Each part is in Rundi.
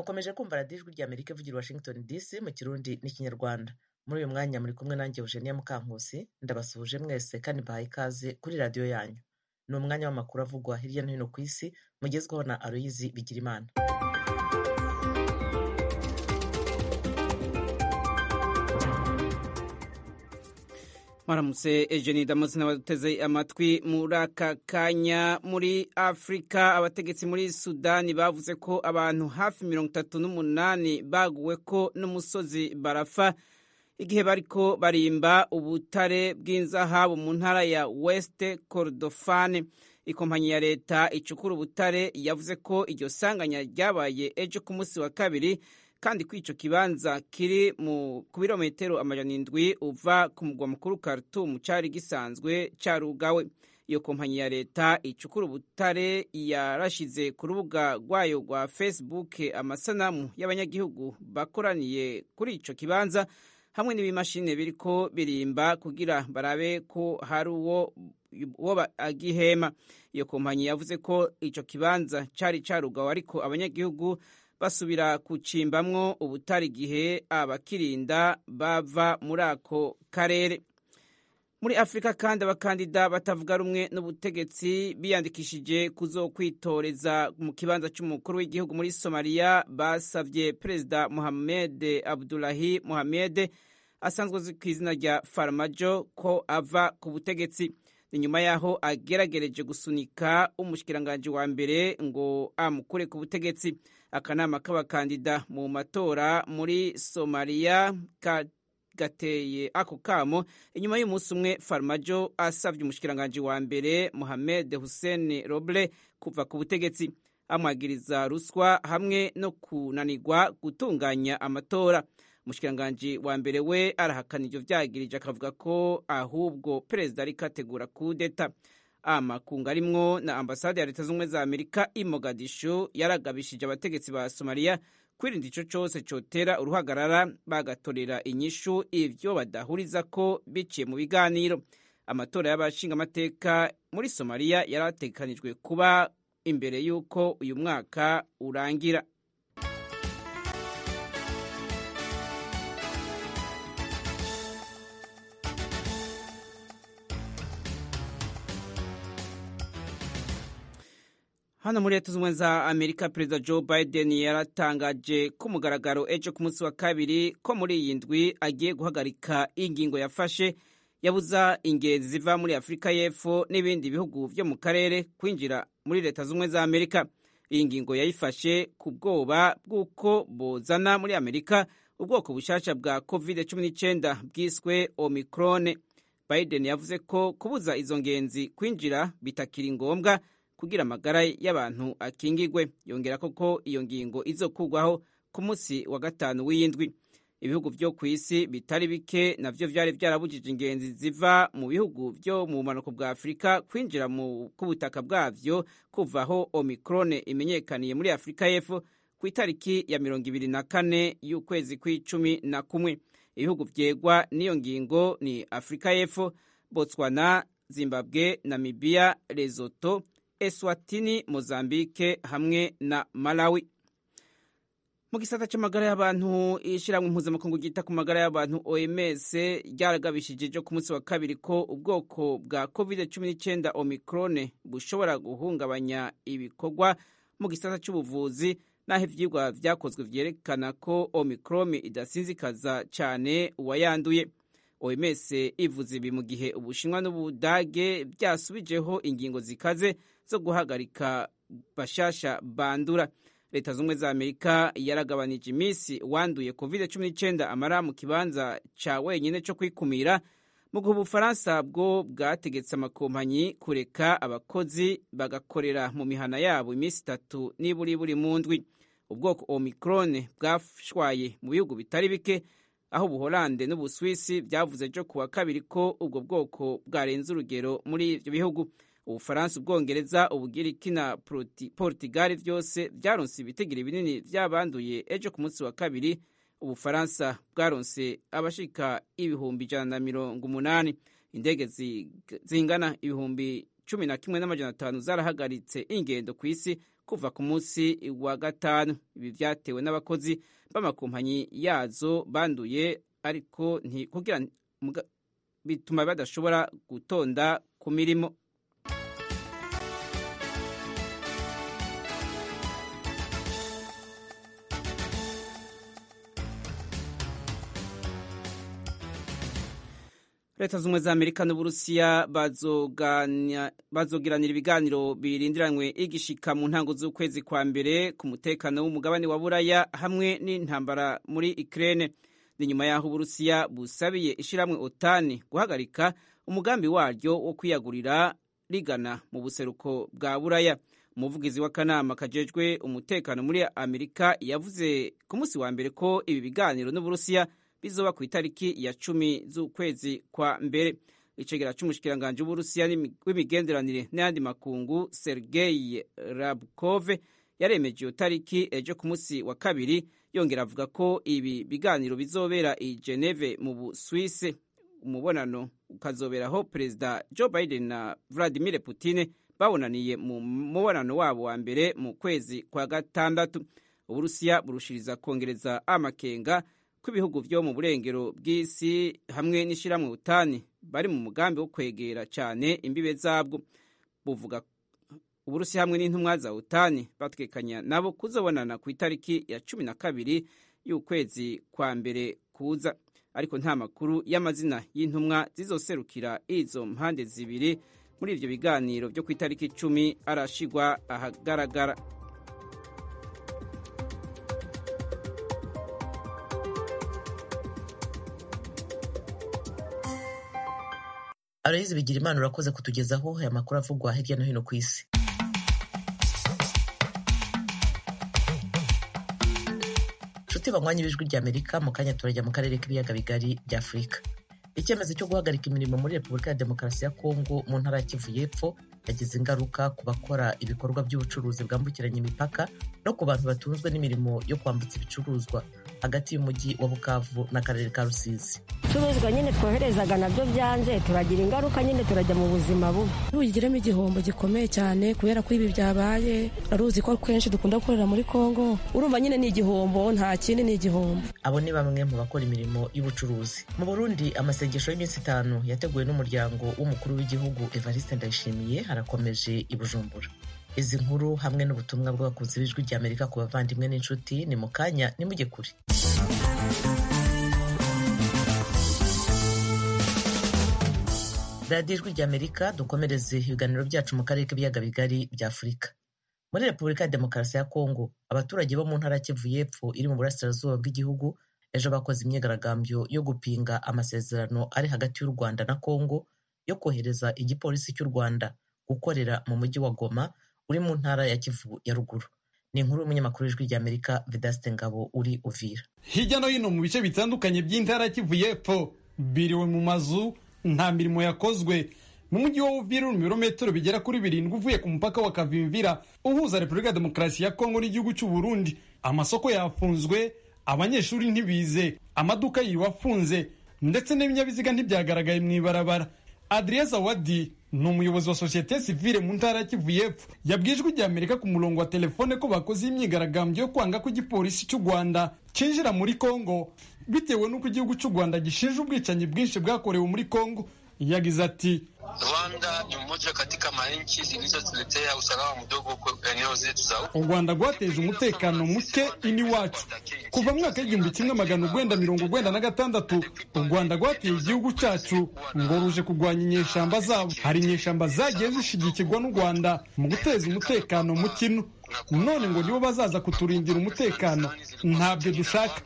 mukomeje kumva radiyo ijwi rya Amerika ivugira Washington DC mu Kirundi n'Ikinyarwanda. Muri uyu mwanya muri kumwe nanjye Eugenia Mukankusi, ndabasuhuje mwese kandi mbahaye ikaze kuri radiyo yanyu. Ni umwanya w'amakuru avugwa hirya no hino ku isi, mugezweho na Aloyizi Bigirimana. Maramutse Eugenie Damosi n'abaduteze amatwi muri aka kanya. Muri Afrika, abategetsi muri Sudani bavuze ko abantu hafi 38 baguweko n'umusozi barafa igihe bariko barimba ubutare bw'inzahabu mu ntara ya West Kordofan. Ikompanyi ya leta icukura ubutare yavuze ko iryo sanganya ryabaye ejo ku munsi wa kabiri, kandi ko ico kibanza kiri ku birometero 700 uva ku mugwa mukuru Khartoum cari gisanzwe carugawe. Iyo kompanyi ya leta icukura ubutare yarashize ku rubuga rwayo rwa Facebook amasanamu y'abanyagihugu bakoraniye kuri ico kibanza hamwe n'ibimashini biriko birimba kugira barabe ko hari uwo agihema. Iyo kompanyi yavuze ko ico kibanza cari carugawe, ariko abanyagihugu basubira kucimbamwo ubutari igihe abakirinda bava muri ako karere. Muri Afrika kandi, abakandida batavuga rumwe n'ubutegetsi biyandikishije kuzokwitoreza mu kibanza c'umukuru w'igihugu muri Somalia basavye Perezida Mohamed Abdullahi Mohamed asanzwe azwi ku izina rya Farmajo ko ava ku butegetsi. Ni nyuma yaho ageragereje gusunika umushikiranganji wa mbere ngo amukure ku butegetsi. Akanama k'abakandida mu matora muri Somalia gateye ako kamo inyuma y'umunsi umwe Farmajo asavye umushikiranganji wa mbere Mohamed Hussein Roble kuva ku butegetsi, amwagiriza ruswa hamwe no kunanirwa gutunganya amatora. Umushikiranganji wa mbere we arahakana ivyo vyagirije, akavuga ko ahubwo perezida ariko ategura kudeta. Amakungu arimwo na ambasade ya Leta z'Ubumwe za Amerika i Mogadishu yaragabishije abategetsi ba Somalia kwirinda ico cose cotera uruhagarara, bagatorera inyishu ivyo badahuriza ko biciye mu biganiro. Amatora y'abashinga amateka muri Somalia yarategekanijwe kuba imbere y'uko uyu mwaka urangira. Hano muri Leta z'Ubumwe za Amerika, Perezida Joe Biden yaratangaje ku mugaragaro ejo ku munsi wa kabiri ko muri iyi ndwi agiye guhagarika ingingo yafashe yabuza ingenzi ziva muri Afrika y'Epfo n'ibindi bihugu vyo mu karere kwinjira muri Leta z'Ubumwe za Amerika. Iyi ngingo yayifashe ku bwoba bw'uko bozana muri Amerika ubwoko bushasha bwa COVID-19 bwiswe Omicron. Biden yavuze ko kubuza izo ngenzi kwinjira bitakiri ngombwa kugira amagara y'abantu akingigwe. Yongera ko iyo ngingo izokugwaho ku munsi wa gatanu w'indwi. Ibihugu vyo ku isi bitari bike navyo vyari vyarabujije ingenzi ziva mu bihugu vyo mu bumanuko bwa Afrika kwinjira ku butaka bwavyo kuvaho Omicron imenyekaniye muri Afrika y'Epfo ku itariki ya 24 y'ukwezi kw'Icumi. Ibihugu vyegwa n'iyo ngingo ni Afrika y'Epfo, Botswana, Zimbabwe, Namibia, Lesotho, Eswatini, Mozambique hamwe na Malawi. Mu gisata c'amagara y'abantu, ishirahamwe mpuzamakungu ryita ku magara y'abantu OMS ryaragabishije ejo ku munsi wa kabiri ko ubwoko bwa COVID-19 Omicron bushobora guhungabanya ibikorwa mu gisata c'ubuvuzi, naho ivyigwa vyakozwe vyerekana ko Omicron idasinzikaza cane uwayanduye. OMS ivuze ibi mu gihe Ubushinwa n'Ubudage byasubijeho ingingo zikaze zo guhagarika bashasha bandura. Leta z'Ubumwe za Amerika yaragabanije imisi wanduye COVID-19 amara mu kibanza ca wenyine co kwikumira, mu gihe Ubufaransa bwo bwategetse amakompanyi kureka abakozi bagakorera mu mihana yabo imisi 3 niburi mu ndwi. Ubwoko Omicron bwashwaye mu bihugu bitari bike, aho Ubuholande n'Ubuswisi byavuze ejo kuwa kabiri ko ubwo bwoko bwarenze urugero muri ivyo bihugu. Ubufaransa, Ubwongereza, Ubugiriki na Portugal vyose vyaronse ibitigiri binini vy'abanduye ejo ku munsi wa kabiri. Ubufaransa bwaronse abashika 180,000. Indege zingana 11,500 zarahagaritse ingendo ku isi kuva ku munsi wa gatanu. Ibi vyatewe n'abakozi b'amakompanyi yazo banduye, ariko bituma badashobora gutonda ku mirimo. Leta z'ubumwe za Amerika n'Uburusiya bazogiranira ibiganiro birindiranywe igishika mu ntango z'ukwezi kwa mbere ku mutekano w'umugabane wa Buraya hamwe n'intambara muri Ukraine. Ni nyuma y'aho Uburusiya busabiye ishiramwe OTAN guhagarika umugambi waryo wo kwiyagurira rigana mu buseruko bwa Buraya. Umuvugizi w'akanama kajejwe umutekano muri Amerika yavuze ku munsi wa mbere ko ibi biganiro n'Uburusiya bizoba ku itariki ya 10 z'ukwezi kwa mbere. Icegera c'umushikiranganje w'Uburusiya w'imigenderanire n'ayandi makungu Sergei Rabkov yaremeje iyo tariki ejo ku munsi wa kabiri, yongera avuga ko ibi biganiro bizobera i Geneve mu Busuwisi. Umubonano ukazoberaho Perezida Joe Biden na Vladimir Putin babonaniye mu mubonano wabo wa mbere mu kwezi kwa gatandatu. Uburusiya burushiriza kongereza amakenga kw'ibihugu vyo mu burengero bw'isi hamwe n'ishiramwe OTAN bari mu mugambi wo kwegera cyane imbibe zabwo. Buvuga Uburusiya hamwe n'intumwa za OTAN batekanya nabo kuzobonana ku itariki ya 12 y'ukwezi kwa mbere kuza, ariko nta makuru y'amazina y'intumwa zizoserukira izo mpande zibiri muri ivyo biganiro vyo ku itariki 10 arashigwa ahagaragara. Aloyizi Bigirimana urakoze kutugezaho aya makuru avugwa hirya no hino ku isi. Nshuti banywanyi b'Ijwi ry'Amerika, mu kanya turajya mu karere k'ibiyaga bigari bya Afurika. Icyemezo cyo guhagarika imirimo muri Repubulika ya Demokarasi ya Kongo mu ntara ya Kivu y'Epfo yagize ingaruka ku bakora ibikorwa by'ubucuruzi bwambukiranya imipaka no ku bantu batunzwe n'imirimo yo kwambutsa ibicuruzwa hagati y'umujyi wa Bukavu n'akarere ka Rusizi. Ibicuruzwa nyine twoherezaga nabyo byanze, turagira ingaruka nyine, turajya mu buzima bubi. Bugiremo igihombo gikomeye cyane kubera ko ibi byabaye. Aruzi ko kenshi dukunda gukorera muri Kongo, urumva nyine ni igihombo, nta kindi ni igihombo. Abo ni bamwe mu bakora imirimo y'ubucuruzi. Mu Burundi amasengesho y'iminsi 5 yateguwe n'umuryango w'umukuru w'igihugu Evariste Ndayishimiye harakomeje i Bujumbura. Izi nkuru hamwe n'ubutumwa bw'abakunzi b'Ijwi ry'Amerika ku bavandimwe n'inshuti ni mu kanya nimujye kure. Radio Ijwi ry'Amerika dukomereze ibiganiro byacu mu karere k'ibiyaga bigari bya Afurika. Muri Repubulika ya Demokarasi ya Kongo, abaturage bo mu ntara ya Kivu y'Epfo iri mu burasirazuba bw'igihugu ejo bakoze imyigaragambyo yo gupinga amasezerano ari hagati y'u Rwanda na Kongo yo kohereza igipolisi cy'u Rwanda gukorera mu mujyi wa Goma uri mu ntara ya Kivu ya ruguru. Ni inkuru y'umunyamakuru w'Ijwi ry'Amerika Vedaste Ngabo uri Uvira. Hirya no hino mu bice bitandukanye by'intara ya Kivu y'Epfo biriwe mu mazu, nta mirimo yakozwe. Mu mujyi wa Uvira mu birometero bigera kuri 7 uvuye ku mupaka wa Kavimvira uhuza Repubulika ya Demokarasi ya Kongo n'igihugu cy'u Burundi, amasoko yafunzwe, abanyeshuri ntibize, amaduka yiwafunze ndetse n'ibinyabiziga ntibyagaragaye mu ibarabara. Adrien Zawadi ni umuyobozi wa societe civile mu ntara ya Kivu y'Epfo yabwiye Ijwi ry'Amerika ku murongo wa telefone ko bakoze imyigaragambyo yo kwanga ko igipolisi cy'u Rwanda cinjira muri Kongo bitewe n'uko igihugu cy'u Rwanda gishinja ubwicanyi bwinshi bwakorewe muri Kongo. Yagize ati Rwanda ni mmoja katika manchi zilizotuletea usalama mdogo kwa eneo zetu za u Rwanda rwateje umutekano muke ini wacu kuva mwaka w'1996. U Rwanda rwateye igihugu cyacu ngo ruje kurwanya inyeshamba zabo. Hari inyeshamba zagiye zishigikirwa n'u Rwanda mu guteza umutekano mukino, none ngo nibo bazaza kuturindira umutekano. Ntabyo dushaka.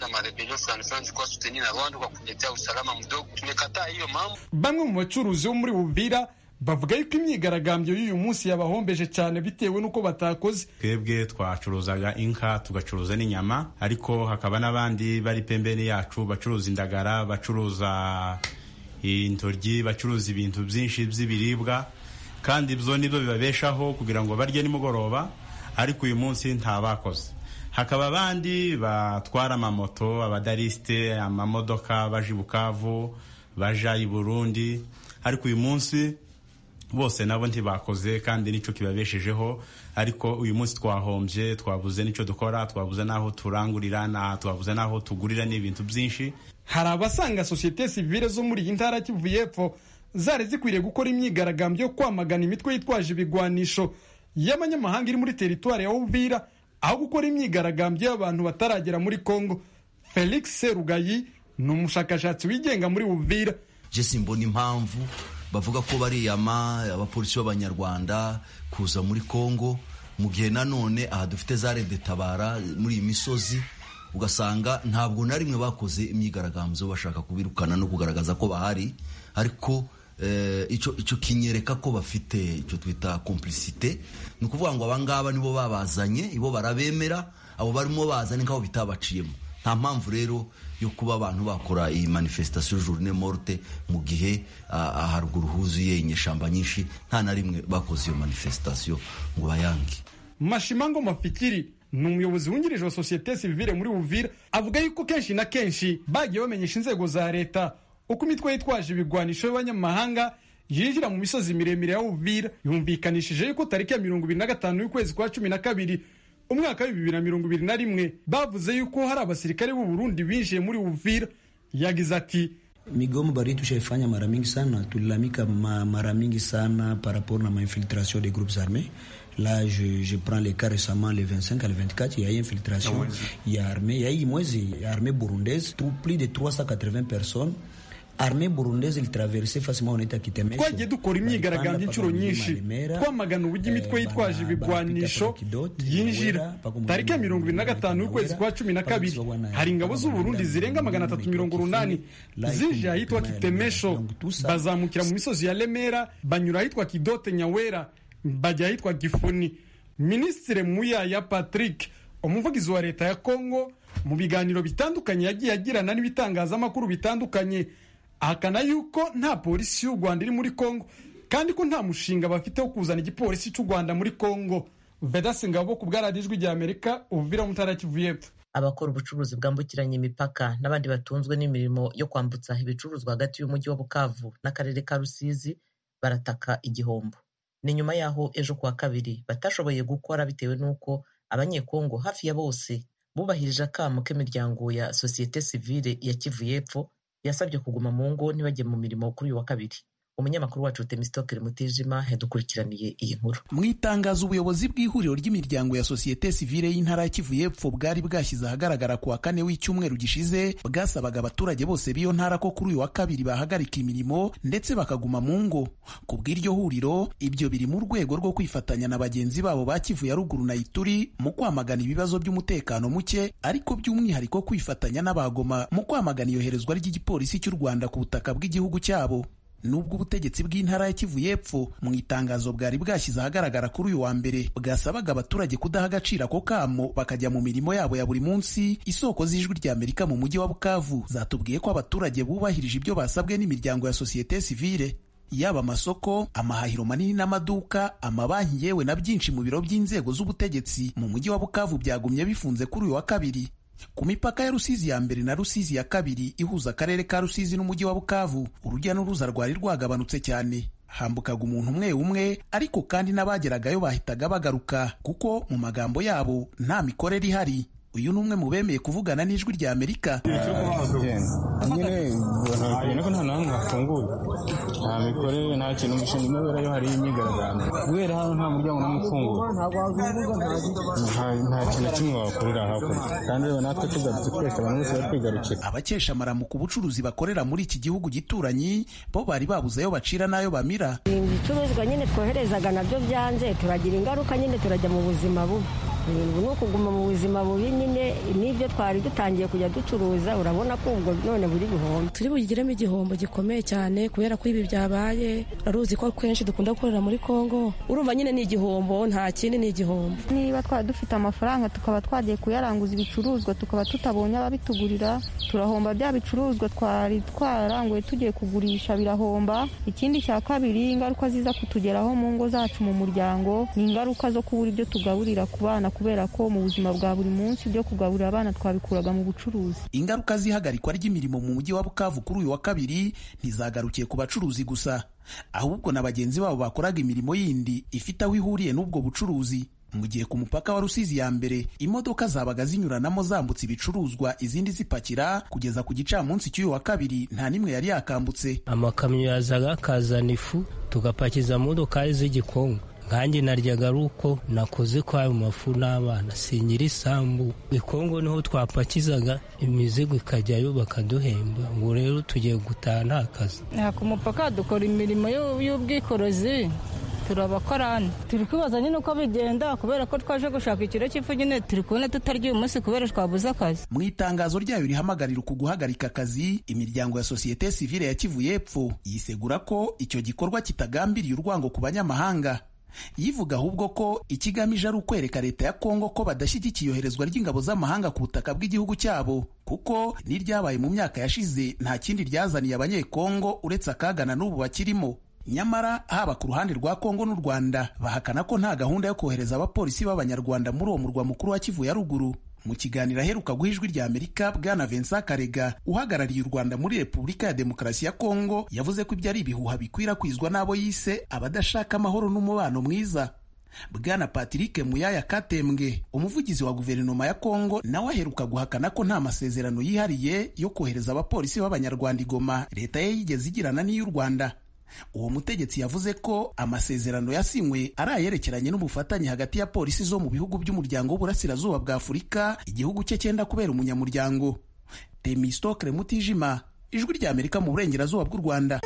Bamwe mu bacuruzi bo muri Uvira bavuga yuko imyigaragambyo y'uyu munsi yabahombeje cyane bitewe n'uko batakoze. Twebwe twacuruzaga inka tugacuruza n'inyama, ariko hakaba n'abandi bari pembeni yacu bacuruza indagara, bacuruza intoryi, bacuruza ibintu byinshi by'ibiribwa, kandi ibyo nibyo bibabeshaho kugira ngo barye nimugoroba, ariko uyu munsi ntabakoze. Hakaba abandi batwara amamoto, abadarisite, amamodoka baje i Bukavu, baja i Burundi, ariko uyu munsi bose nabo ntibakoze kandi nico kibabeshejeho, ariko uyu munsi twahombye, twabuze nico dukora, twabuze naho turangurira, twabuze naho tugurira n'ibintu byinshi. Hari abasanga societe civile zo muri intara Kivu y'Epfo zari zikwiriye gukora imyigaragambyo yo kwamagana imitwe yitwaje ibigwanisho y'abanyamahanga iri muri teritwari ya Uvira, aho gukora imyigaragambyo y'abantu bataragera muri Kongo. Felix Serugayi ni umushakashatsi wigenga muri Uvira. Je simbona impamvu bavuga ko bariyama abapolisi b'abanyarwanda kuza muri Kongo, mu gihe nanone aha dufite za Red Tabara muri imisozi, ugasanga ntabwo na rimwe bakoze imyigaragambyo bashaka kubirukana no kugaragaza ko bahari, ariko ico kinyereka ko bafite ico twita complicité. Ni ukuvuga ngo abangaba nibo babazanye, ibo barabemera, abo barimo bazanye nk'aho bitabaciyemo. Nta mpamvu rero yo kuba abantu bakora iyi manifestation journée morte mu gihe haruguru huzuye inyeshamba nyinshi, nta na rimwe bakoze iyo manifestation ngo bayange. Mashimango Mafikiri ni umuyobozi wungirije wa societe civile muri Uvira, avuga yuko kenshi na kenshi bagiye bamenyesha inzego za leta uko imitwe yitwaje ibigwanisho y'abanyamahanga yinjira mu misozi miremire ya Uvira. Yumvikanishije yuko tariki ya 25 y'ukwezi kwa 12 umwaka wa 2021 bavuze yuko hari abasirikare b'u Burundi binjiye muri Uvira. Yagize ati migomo bari tushaifanya mara mingi sana, tulilamika mara mingi sana par rapport na infiltration des groupes armés. Là, je prends les cas récemment, les 25 à les 24, il y a eu infiltration, il y a armée, il y a eu il y a armée burundaise, plus de 380 personnes. Armée burundaise il traversait facilement on était Kitemesho. Twagiye dukora imyigaragambyo inshuro nyinshi twamagana uburyo imitwe yitwaje ibigwanisho yinjira. Tariki ya 25 y'ukwezi kwa 12 hari ingabo z'u Burundi zirenga 380 zije ahitwa Kitemesho, bazamukira mu misozi ya Lemera, banyura ahitwa Kidote Nyawera, bajya ahitwa Gifuni. Ministre Muyaya Patrick, umuvugizi wa leta ya Kongo, mu biganiro bitandukanye yagiye agirana n'ibitangazamakuru bitandukanye, ahakana yuko nta polisi y'u Rwanda iri muri Kongo kandi ko nta mushinga bafite wo kuzana igipolisi cy'u Rwanda muri Kongo. Vedaste Ngabo ku bw'Ijwi rya Amerika, Uvira mu ntara ya Kivu y'Epfo. Abakora ubucuruzi bwambukiranya imipaka n'abandi batunzwe n'imirimo yo kwambutsa ibicuruzwa hagati y'umujyi wa Bukavu n'akarere ka Rusizi barataka igihombo. Ni nyuma yaho ejo kuwa kabiri batashoboye gukora bitewe n'uko abanyekongo hafi ya bose bubahirije akamo k'imiryango ya societe civile ya Kivu y'Epfo yasabye kuguma mu ngo ntibajye mu mirimo kuri uyu wa kabiri. Umunyamakuru wacu Temistokere Mutijima yadukurikiraniye iyi nkuru. Mu itangazo ubuyobozi bw'ihuriro ry'imiryango ya societe civile y'intara ya Kivu y'Epfo bwari bwashyize ahagaragara kuwa kane w'icyumweru gishize, bwasabaga abaturage bose b'iyo ntara ko kuri uyu wa kabiri bahagarika imirimo ndetse bakaguma mu ngo. Ku bw'iryo huriro, ibyo biri mu rwego rwo kwifatanya na bagenzi babo ba Kivu ya ruguru na Ituri mu kwamagana ibibazo by'umutekano muke, ariko by'umwihariko kwifatanya n'abagoma mu kwamagana iyoherezwa ry'igipolisi cy'u Rwanda ku butaka bw'igihugu cyabo. Nubwo ubutegetsi bw'intara ya Kivu y'Epfo mu itangazo bwari bwashyize ahagaragara kuri uyu wa mbere bwasabaga abaturage kudaha agaciro ako kamo bakajya mu mirimo yabo ya buri munsi, isoko z'Ijwi rya Amerika mu mujyi wa Bukavu zatubwiye ko abaturage bubahirije ibyo basabwe n'imiryango ya societe civile. Yaba amasoko, amahahiro manini n'amaduka, amabanki yewe na byinshi mu biro by'inzego z'ubutegetsi mu mujyi wa Bukavu byagumye bifunze kuri uyu wa kabiri. Ku mipaka ya Rusizi ya mbere na Rusizi ya kabiri ihuza akarere ka Rusizi n'umujyi wa Bukavu, urujya n'uruza rwari rwagabanutse cyane. Hambukaga umuntu umwe umwe, ariko kandi n'abageragayo bahitaga bagaruka kuko mu magambo yabo nta mikorere ihari. Uyu ni umwe mu bemeye kuvugana n'Ijwi rya Amerika. Nyine ko nta namwe hafunguye, nta mikorere, nta kintu gishinzwe imiberayo, hari imyigaragambyo kubera hano nta muryango n'umwe ufunguye, nta kintu kimwe wakorera hakurya, kandi rero natwe tugarutse twese abantu bose bari kwigarukira. Abakesha amaramuko ubucuruzi bakorera muri iki gihugu gituranyi bo bari babuze ayo bacira n'ayo bamira. Ibicuruzwa nyine twoherezaga nabyo byanze, turagira ingaruka nyine, turajya mu buzima bubi. Ni ukuguma mu buzima bubi nyine, n'ibyo twari dutangiye kujya ducuruza urabona ko ubwo none buri bihombo. Turi bugiremo igihombo gikomeye cyane kubera ko ibi byabaye. Aruzi ko kenshi dukunda gukorera muri Kongo, urumva nyine ni igihombo, nta kindi ni igihombo. Niba twari dufite amafaranga tukaba twagiye kuyaranguza ibicuruzwa tukaba tutabonye ababitugurira, turahomba. Bya bicuruzwa twari twararanguye tugiye kugurisha birahomba. Ikindi cya kabiri, ingaruka ziza kutugeraho mu ngo zacu mu muryango ni ingaruka zo kubura ibyo tugaburira ku bana kubera ko mu buzima bwa buri munsi byo kugaburira abana twabikuraga mu bucuruzi. Ingaruka z'ihagarikwa ry'imirimo mu mujyi wa Bukavu kuri uyu wa kabiri ntizagarukiye ku bacuruzi gusa, ahubwo na bagenzi babo bakoraga imirimo yindi ifite aho ihuriye n'ubwo bucuruzi. Mu gihe ku mupaka wa Rusizi ya mbere imodoka zabaga zinyuranamo zambutse ibicuruzwa izindi zipakira, kugeza ku gicamunsi cy'uyu wa kabiri nta nimwe yari yakambutse. Amakamyo yazaga akazana ifu tugapakiza mu modoka z'igikongo, nkanjye naryaga ari uko nakoze kwayo mafu n'abana sinyiri isambu. Ikongo niho twapakizaga imizigo ikajyayo bakaduhemba, ubu rero tugiye gutaha nta kazi. Ku mupaka dukora imirimo y'ubwikorezi, turabakorana, turi kwibaza nyine uko bigenda kubera ko twaje gushaka ikiro cy'ifu nyine turi kubona tutarya uyu munsi kubera twabuze akazi. Mu itangazo ryayo rihamagarira uku guhagarika akazi, imiryango ya sosiyete sivile ya Kivu y'Epfo yisegura ko icyo gikorwa kitagambiriye urwango ku banyamahanga, yivuga ahubwo ko ikigamije ari ukwereka leta ya Kongo ko badashyigikiye iyoherezwa ry'ingabo z'amahanga ku butaka bw'igihugu cyabo, kuko n'iryabaye mu myaka yashize nta kindi ryazaniye abanyekongo uretse akaga na n'ubu bakirimo. Nyamara haba ku ruhande rwa Kongo n'u Rwanda bahakana ko nta gahunda yo kohereza abapolisi b'abanyarwanda muri uwo murwa mukuru wa Kivu ya ruguru. Mu kiganiro aheruka guha Ijwi rya Amerika, Bwana Vincent Karega uhagarariye u Rwanda muri Repubulika ya Demokarasi ya Kongo yavuze ko ibyo ari ibihuha bikwirakwizwa n'abo yise abadashaka amahoro n'umubano mwiza. Bwana Patrick Muyaya Katembwe umuvugizi wa guverinoma ya Kongo nawe aheruka guhakana ko nta masezerano yihariye yo kohereza abapolisi b'abanyarwanda i Goma leta ye yigeze igirana n'iy'u Rwanda. Uwo mutegetsi yavuze ko amasezerano yasinywe ari ayerekeranye n'ubufatanye hagati ya polisi zo mu bihugu by'umuryango w'uburasirazuba bwa Afurika igihugu cye cyenda kubera umunyamuryango. Temistokle Mutijima, Ijwi rya Amerika mu burengerazuba bw'u Rwanda.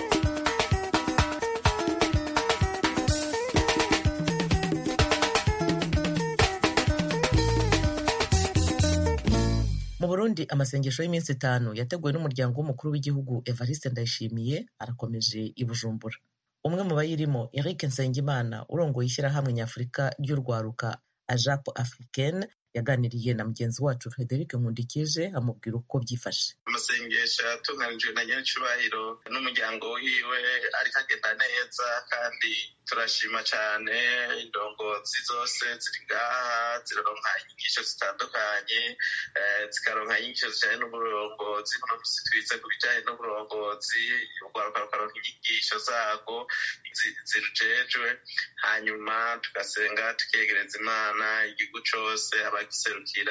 Mu Burundi amasengesho y'iminsi 5 yateguwe n'umuryango w'umukuru w'igihugu Evariste Ndayishimiye arakomeje i Bujumbura. Umwe mu bayirimo Eric Nsengimana urongoye ishyirahamwe nyafurika ry'urwaruka Ajapo Africaine yaganiriye na mugenzi wacu Frederic Nkundikije amubwira uko byifashe. Amasengesho yatunganijwe na Nyacyubahiro n'umuryango wiwe ariko agenda neza, kandi turashima cyane indongozi zose ziri ngaha ziraronka inyigisho zitandukanye, zikaronka inyigisho zijyanye n'uburongozi. Uno munsi twize ku bijyanye n'uburongozi, urwaruka rukaronka inyigisho zarwo zirujejwe, hanyuma tugasenga tukegereza Imana igihugu cyose abagiserukira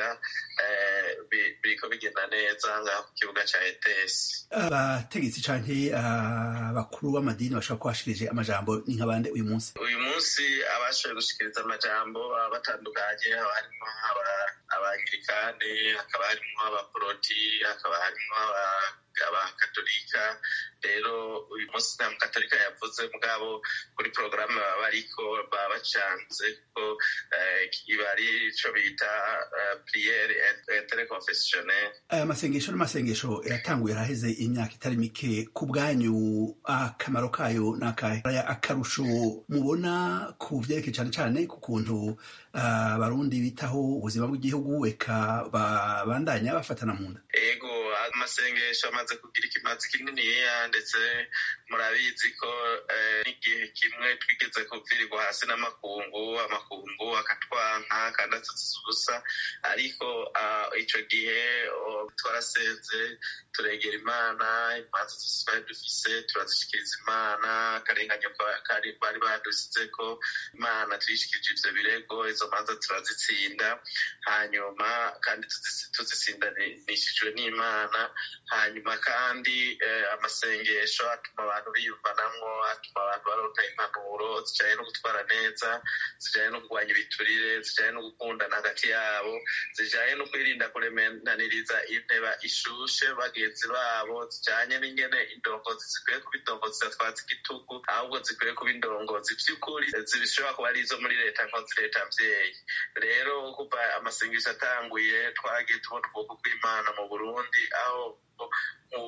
biriko bigenda neza ngaho ku kibuga cya ETS. Abategetsi canke abakuru b'amadini bashobora kubashikirije amajambo ni nk'abande uyu munsi? Uyu munsi abashoboye gushikiriza amajambo batandukanye, haba harimo abangirikani, hakaba harimo abaporoti, hakaba harimo abakatolika. Rero uyu munsi nta mukatolika yavuze, mugabo kuri porogaramu baba bariko baba bacanze ko iba ari ico bita priere interconfessionnelle. Aya masengesho n'amasengesho yatanguye araheze imyaka itari mike. Ku bwanyu akamaro kayo n'akahe? Akarusho mubona ku vyerekeye cane cane ku kuntu abarundi bitaho ubuzima bw'igihugu eka babandanya bafatana mu nda? Ego, amasengesho amaze kugira ikimazi kininiya, ndetse murabizi ko n'igihe kimwe twigeze kuvirirwa hasi n'amakungu akatwanka kandi atuziza ubusa, ariko ico gihe twarasenze turegera Imana, imanza zose twari dufise turazishikiriza Imana, akarenganyo bari badusize ko Imana tuyishikirije ivyo birego, izo manza turazitsinda, hanyuma kandi tuzitsindanishijwe n'Imana. Hanyuma kandi amasengesho atuma abantu biyumvanamwo, atuma abantu baronka impanuro zijanye no gutwara neza, zijanye no kurwanya ibiturire, zijanye no gukundana hagati yabo, zijanye no kwirinda kuremenaniriza inteba ishushe bagenzi babo, zijanye n'ingene indongozi zikwiye kuba indongozi zidatwaza igitugu, ahubwo zikwiye kuba indongozi vy'ukuri zibishobora kuba ari izo muri leta nkozi leta mvyeyi. Rero kuva amasengesho atanguye twagiye tubona ukuboko kw'Imana mu Burundi, aho ubu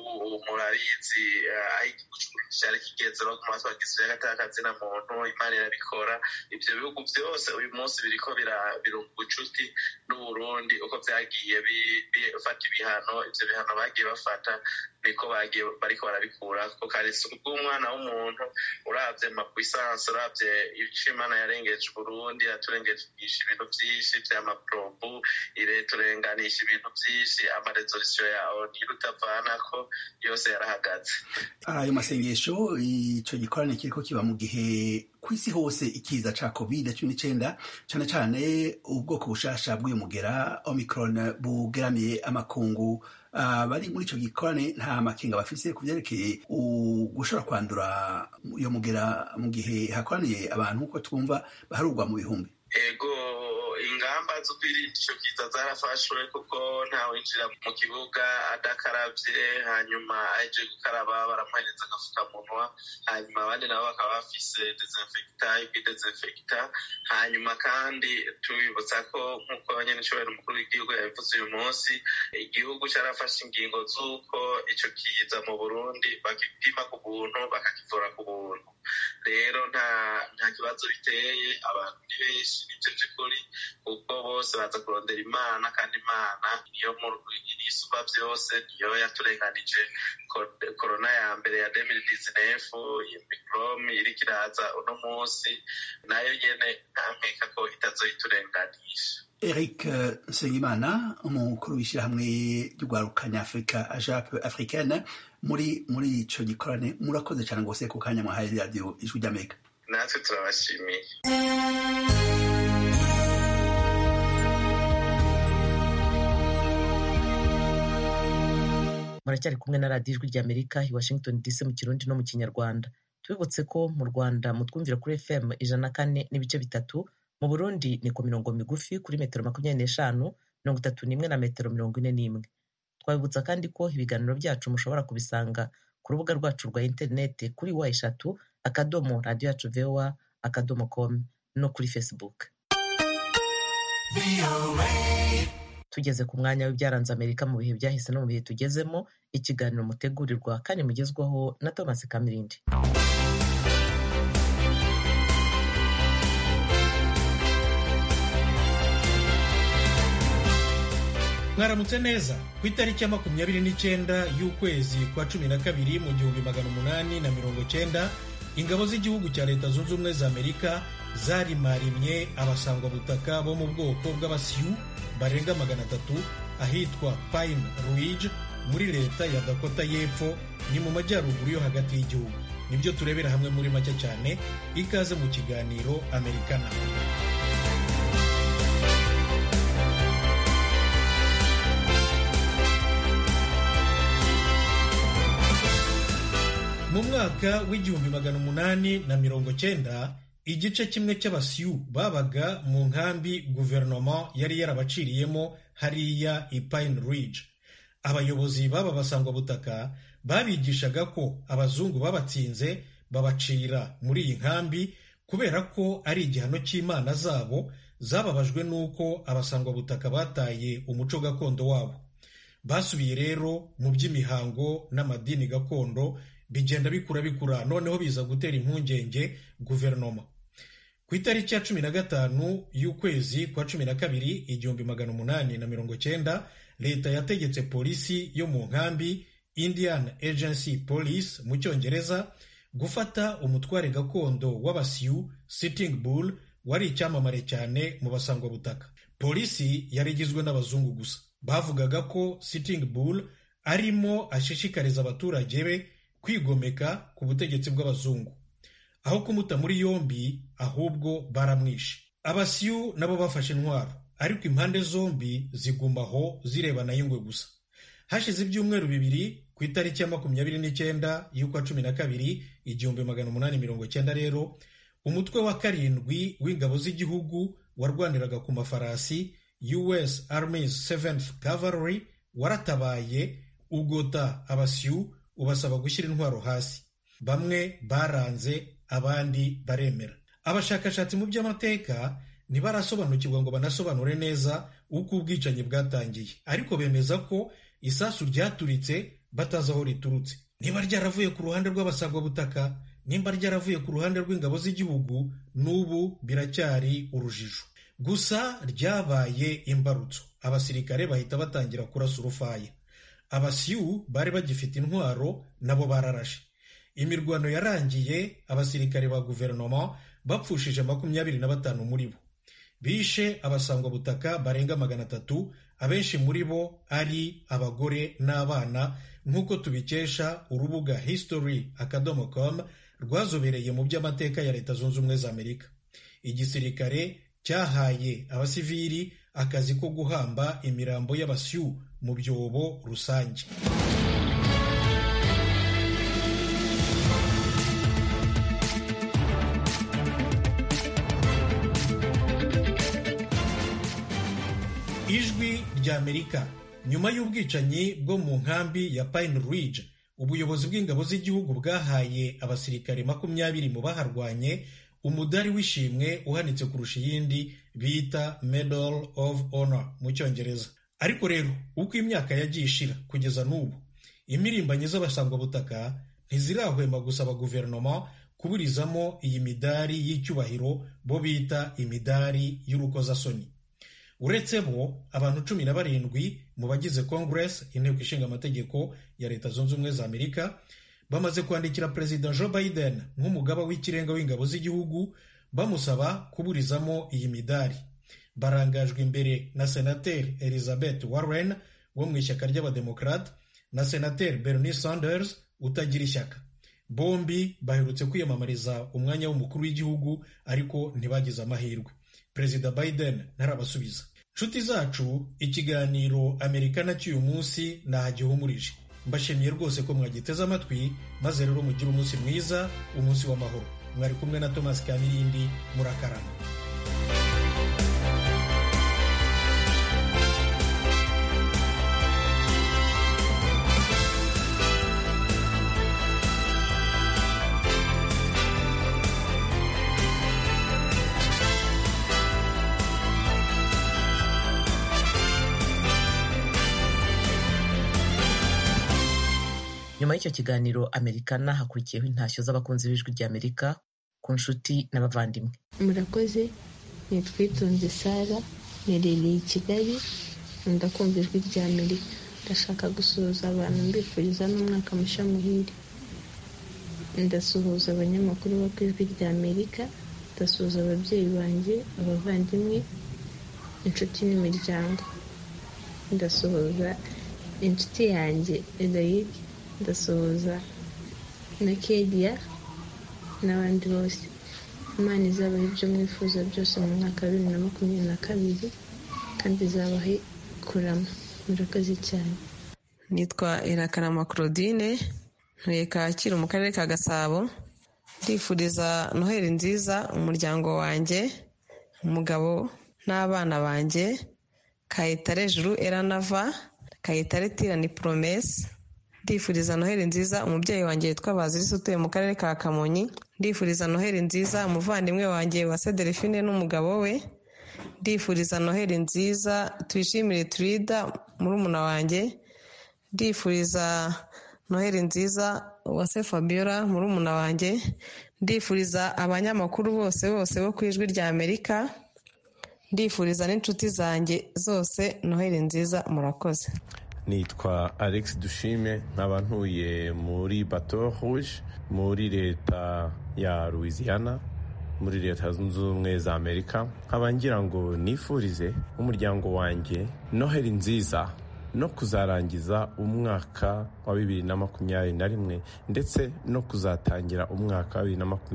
murabizi aho igihugu cyari kigeze no ku matwi agisire y'agatakazina muntu Imana irabikora. Ibyo bihugu byose uyu munsi biriko birunga ubucuti n'Uburundi uko byagiye bifata ibihano. Ivyo bihano bagiye bafata niko bariko barabikura ko karisi bw'umwana w'umuntu. Uravye amapuissance, uravye ico Imana yarengeje Burundi, yaturengeje ibintu vyinshi vy'amaprobu, turenganisha ibintu vyinshi, amaresolution yawo ntirutavanako yose yarahagaze. Ayo masengesho, ico gikorane kiriko kiba mu gihe kw'isi hose ikiza ca COVID-19 cane cane ubwoko bushasha bw'uyu mugera Omicron bugeramiye amakungu. Bari muri ico gikorane nta makenga bafise ku vyerekeye gushobora kwandura uyo mugera mu gihe hakoraniye abantu uko twumva baharugwa mu bihumbi. Ego, ingamba zo kwirinda ico kiza zarafashwe kuko ntawinjira mu kibuga adakaravye, hanyuma aje gukaraba baramuhereza agafukamunwa, hanyuma abandi nabo bakaba bafise desinfecta. Hanyuma kandi tubibutsa ko nk'uko abanyanicubahiro umukuru w'igihugu yabivuze uyu munsi, igihugu carafashe ingingo z'uko ico kiza mu Burundi bagipima ku buntu bakakivura ku buntu. Rero nta kibazo biteye, abantu ni benshi n'ivyo vy'ukuri kuko bose baza kurondera Imana, kandi Imana niyo isumba vyose, niyo yaturenganije korona ya mbere ya 2019, Omicron iriko iraza uno munsi, nayo nyene ntampeka ko itazoyiturenganisha. Eric Nsengimana, umukuru w'ishyirahamwe ry'urwaruka nyafurika AJAP africaine, muri ico gikorane murakoze cyane rwose ku kanya mwahaye radio Ijwi ry'Amerika. Natwe turabashimiye. muracyari kumwe na radiyo Ijwi ry'Amerika i Washington DC mu Kirundi no mu Kinyarwanda. Tubibutse ko mu Rwanda mutwumvira kuri FM 104.3, mu Burundi ni ku mirongo migufi kuri metero 25, 31 na metero 41. Twabibutsa kandi ko ibiganiro byacu mushobora kubisanga ku rubuga rwacu rwa interineti kuri wa3.radio.voa.com no kuri Facebook. Tugeze ku mwanya w'ibyaranze Amerika mu bihe byahise no mu bihe tugezemo, ikiganiro mutegurirwa kandi mugezwaho na Thomas Kamirindi. Mwaramutse neza. Ku itariki ya 29 y'ukwezi kwa 12 mu 1890, ingabo z'igihugu cya Leta Zunze Ubumwe za Amerika zarimarimye abasangwabutaka bo mu bwoko bw'abasiyu barenga 300 ahitwa Pine Ridge muri leta ya Dakota y'Epfo, ni mu majyaruguru yo hagati y'igihugu. Nibyo turebera hamwe muri make cyane. Ikaze mu kiganiro Americana. Mu mwaka w'1890, igice kimwe cy'abasiyu babaga mu nkambi guverinoma yari yarabaciriyemo hariya i Pine Ridge. Abayobozi baba basangwabutaka babigishaga ko abazungu babatsinze babacira muri iyi nkambi kubera ko ari igihano cy'Imana zabo zababajwe n'uko abasangwabutaka bataye umuco gakondo wabo. Basubiye rero mu by'imihango n'amadini gakondo, bigenda bikura noneho biza gutera impungenge guverinoma. Ku itariki ya 15 y'ukwezi kwa 12 1890, leta yategetse polisi yo mu nkambi, Indian Agency Police mu cyongereza, gufata umutware gakondo w'abasiyu Sitting Bull wari icyamamare cyane mu basangwabutaka. Polisi yari igizwe n'abazungu gusa. Bavugaga ko Sitting Bull arimo ashishikariza abaturage be kwigomeka ku butegetsi bw'abazungu. Aho kumuta muri yombi, ahubwo baramwishe. Abasiyu nabo bafashe intwaro, ariko impande zombi zigumaho zirebana y'ingwe gusa. Hashize ibyumweru bibiri, ku itariki ya 29 y'ukwa 12 1890 rero, umutwe wa 7 w'ingabo z'igihugu warwaniraga ku mafarasi, US Army's 7th Cavalry, waratabaye ugota abasiyu ubasaba gushyira intwaro hasi. Bamwe baranze, abandi baremera. Abashakashatsi mu by'amateka ntibarasobanukirwa ngo banasobanure neza uko ubwicanyi bwatangiye, ariko bemeza ko isasu ryaturitse batazi aho riturutse. Niba ryaravuye ku ruhande rw'abasangwabutaka, nimba ryaravuye ku ruhande rw'ingabo z'igihugu, n'ubu biracyari urujijo. Gusa ryabaye imbarutso, abasirikare bahita batangira kurasa urufaya. Abasiyu bari bagifite intwaro nabo bararashe. Imirwano yarangiye, abasirikare ba guverinoma bapfushije 25 muri bo. Bishe abasangwabutaka barenga 300, abenshi muri bo ari abagore n'abana, nk'uko tubikesha urubuga history.com rwazobereye mu by'amateka ya Leta Zunze Ubumwe za Amerika. Igisirikare cyahaye abasivili akazi ko guhamba imirambo y'abasiyu mu byobo rusange. Ijwi ry'Amerika. Nyuma y'ubwicanyi bwo mu nkambi ya Pine Ridge, ubuyobozi bw'ingabo z'igihugu bwahaye abasirikare 20 mu baharwanye umudari w'ishimwe uhanitse kurusha iyindi bita Medal of Honor mu Cyongereza. Ariko rero uko imyaka yagiye ishira kugeza n'ubu, imirimbanyi z'abasangwabutaka ntizirahwema gusaba guverinoma kuburizamo iyi midari y'icyubahiro bo bita imidari y'urukozasoni. Uretse bo, abantu 17 mu bagize Congress, inteko ishinga amategeko ya Leta Zunze Ubumwe za Amerika, bamaze kwandikira Perezida Joe Biden nk'umugaba w'ikirenga w'ingabo z'igihugu bamusaba kuburizamo iyi midari. Barangajwe imbere na Senateri Elizabeth Warren wo mu ishyaka ry'Abademokrate na Senateri Bernie Sanders utagira ishyaka. Bombi baherutse kwiyamamariza umwanya w'umukuru w'igihugu ariko ntibagize amahirwe. Perezida Biden ntarabasubiza. Nshuti zacu, ikiganiro Amerikana cy'uyu munsi nahagihumurije. Mbashimiye rwose ko mwagiteze amatwi, maze rero mugire umunsi mwiza, umunsi w'amahoro. Mwari kumwe na Thomas Kamirindi, murakarama. Nyuma y'icyo kiganiro Amerikana hakurikiyeho intashyo z'abakunzi b'ijwi ry'Amerika ku nshuti n'abavandimwe. Murakoze, nitwitonze Sara, nerereye i Kigali, ndakumva ijwi ry'Amerika. Ndashaka gusuhuza abantu mbifuriza n'umwaka mushya muhire. Ndasuhuza abanyamakuru bo ku ijwi ry'Amerika, ndasuhuza ababyeyi banjye, abavandimwe, inshuti n'imiryango. Ndasuhuza inshuti yanjye Edaid, ndasuhuza na Kedia n'abandi bose. Imana izabahe ibyo mwifuza byose mu mwaka wa 2022 kandi izabahe kurama. Murakoze cyane. Nitwa Irakarama Claudine, ntuye Kacyiru mu karere ka Gasabo. Ndifuriza Noheli nziza umuryango wanjye, umugabo n'abana banjye, Kayitare Juru Eranava, Kayitare Tirani Promesse. Ndifuriza Noheli nziza umubyeyi wanjye witwa Bazirisi utuye mu karere ka Kamonyi. Ndifuriza Noheli nziza umuvandimwe wanjye wa Delphine n'umugabo we. Ndifuriza Noheli nziza Tuyishimire Turida murumuna wanjye. Ndifuriza Noheli nziza Uwase Fabiola murumuna wanjye. Ndifuriza abanyamakuru bose bo ku ijwi ry'Amerika. Ndifuriza n'inshuti zanjye zose Noheli nziza. Murakoze. Nitwa Alex Dushime, nkaba ntuye muri Baton Rouge muri leta ya Louisiana muri leta zunze ubumwe za Amerika. Nkaba ngira ngo nifurize umuryango wanjye Noheli nziza no kuzarangiza umwaka wa 2021 ndetse no kuzatangira umwaka wa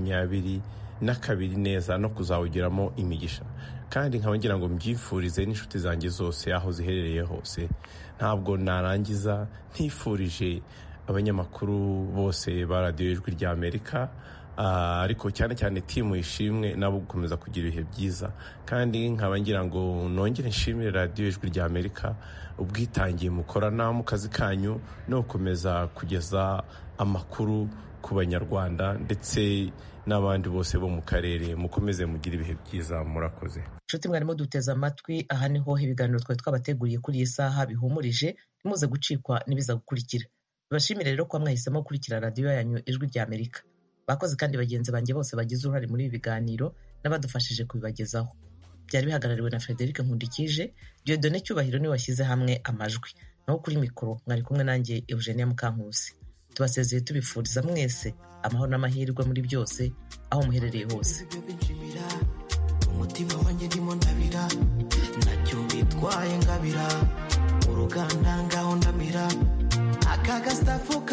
2022 neza no kuzawugiramo imigisha. Kandi nkaba ngira ngo mbyifurize n'inshuti zanjye zose aho ziherereye hose. Ntabwo narangiza ntifurije abanyamakuru bose ba radiyo y'ijwi ry'Amerika, ariko cyane cyane timu ishimwe nabo gukomeza kugira ibihe byiza. Kandi nkaba ngira ngo nongere nshimire radiyo y'ijwi ry'Amerika ubwitangiye mukorana mu kazi kanyu no gukomeza kugeza amakuru ku banyarwanda ndetse n'abandi bose bo mu karere. Mukomeze mugira ibihe byiza. Murakoze. Nshuti mwarimo duteze amatwi, aha niho ibiganiro twari twabateguriye kuri iyi saha bihumurije. Nimuze gucikwa n'ibiza gukurikira. bashimire rero ko mwahisemo gukurikira radiyo yanyu ijwi rya Amerika. Bakoze kandi bagenzi banjye bose bagize uruhare muri ibi biganiro n'abadufashije kubibagezaho. Byari bihagarariwe na Frederic Nkundikije, Dieudonné Cyubahiro niwe washyize hamwe amajwi. Naho kuri mikoro mwari kumwe nanjye Eugenia Mukankusi. Tubasezeye tubifuriza mwese amahoro n'amahirwe muri byose aho muherereye hose. Umutima wanjye ndimo ndabira, nacyo bitwaye ngabira, uruganda ngaho ndamira, aka gastafuka